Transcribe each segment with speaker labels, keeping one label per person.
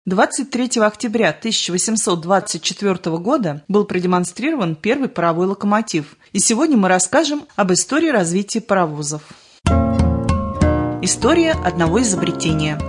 Speaker 1: 23 октября 1824 года был продемонстрирован первый паровой локомотив, и сегодня мы расскажем об истории развития паровозов. История одного изобретения.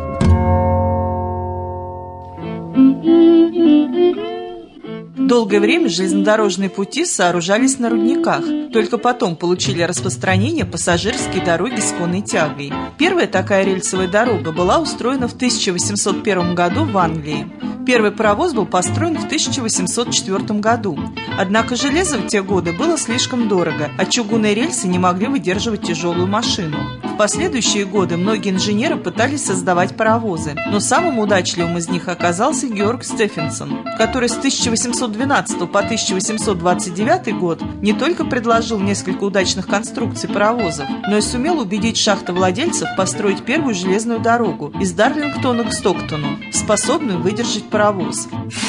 Speaker 1: Долгое время железнодорожные пути сооружались на рудниках, только потом получили распространение пассажирские дороги с конной тягой. Первая такая рельсовая дорога была устроена в 1801 году в Англии. Первый паровоз был построен в 1804 году. Однако железо в те годы было слишком дорого, а чугунные рельсы не могли выдерживать тяжелую машину. В последующие годы многие инженеры пытались создавать паровозы, но самым удачливым из них оказался Георг Стефенсон, который с 1812 по 1829 год не только предложил несколько удачных конструкций паровозов, но и сумел убедить шахтовладельцев построить первую железную дорогу из Дарлингтона к Стоктону, способную выдержать паровоз.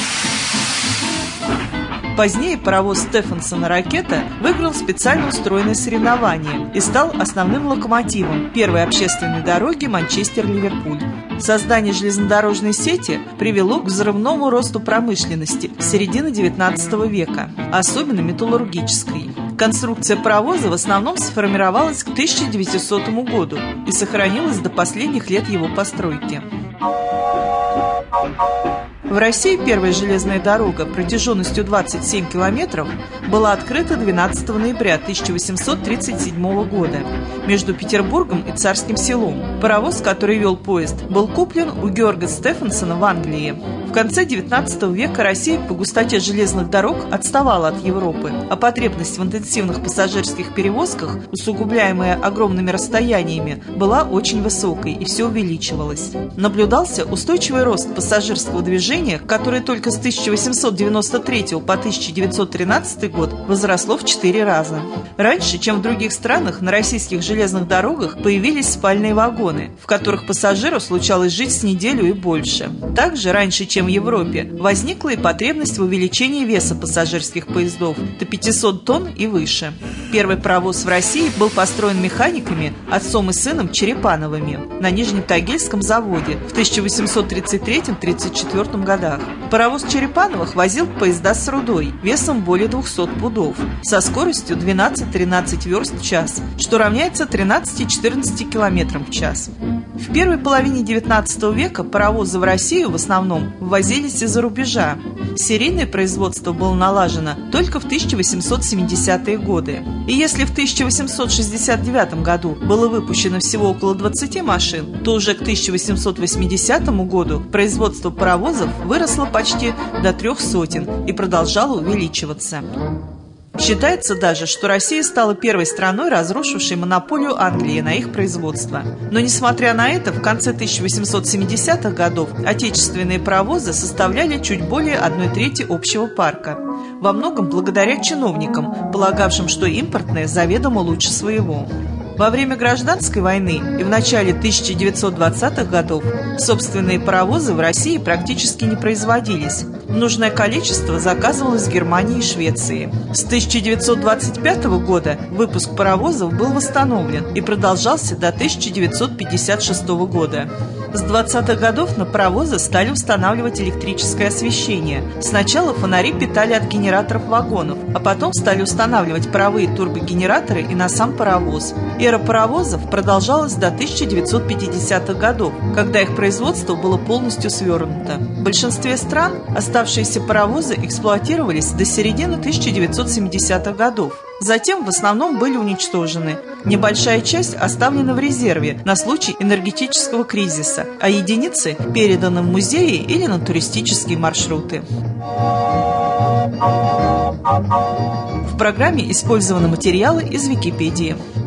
Speaker 1: Позднее паровоз Стефенсона «Ракета» выиграл специально устроенное соревнование и стал основным локомотивом первой общественной дороги Манчестер-Ливерпуль. Создание железнодорожной сети привело к взрывному росту промышленности с середины XIX века, особенно металлургической. Конструкция паровоза в основном сформировалась к 1900 году и сохранилась до последних лет его постройки. В России первая железная дорога протяженностью 27 километров была открыта 12 ноября 1837 года между Петербургом и Царским Селом. Паровоз, который вел поезд, был куплен у Георга Стефенсона в Англии. В конце XIX века Россия по густоте железных дорог отставала от Европы, а потребность в интенсивных пассажирских перевозках, усугубляемая огромными расстояниями, была очень высокой и все увеличивалась. Наблюдался устойчивый рост пассажирского движения, которое только с 1893 по 1913 год возросло в 4 раза. Раньше, чем в других странах, на российских железных дорогах появились спальные вагоны, в которых пассажиру случалось жить с неделю и больше. Также раньше, чем в Европе, возникла и потребность в увеличении веса пассажирских поездов до 500 тонн и выше. Первый паровоз в России был построен механиками, отцом и сыном Черепановыми, на Нижнем Тагильском заводе в 1833-34 годах. Паровоз Черепановых возил поезда с рудой весом более 200 пудов, со скоростью 12-13 верст в час, что равняется 13-14 километрам в час. В первой половине XIX века паровозы в Россию в основном ввозились из-за рубежа. Серийное производство было налажено только в 1870-е годы. И если в 1869 году было выпущено всего около 20 машин, то уже к 1880 году производство паровозов выросло почти до 300 и продолжало увеличиваться. Считается даже, что Россия стала первой страной, разрушившей монополию Англии на их производство. Но, несмотря на это, в конце 1870-х годов отечественные паровозы составляли чуть более 1/3 общего парка. Во многом благодаря чиновникам, полагавшим, что импортное заведомо лучше своего. Во время гражданской войны и в начале 1920-х годов собственные паровозы в России практически не производились. Нужное количество заказывалось в Германии и Швеции. С 1925 года выпуск паровозов был восстановлен и продолжался до 1956 года. С 20-х годов на паровозы стали устанавливать электрическое освещение. Сначала фонари питали от генераторов вагонов, а потом стали устанавливать паровые турбогенераторы и на сам паровоз. Эра паровозов продолжалась до 1950-х годов, когда их производство было полностью свернуто. В большинстве стран оставшиеся паровозы эксплуатировались до середины 1970-х годов. Затем в основном были уничтожены. Небольшая часть оставлена в резерве на случай энергетического кризиса, а единицы переданы в музеи или на туристические маршруты. В программе использованы материалы из Википедии.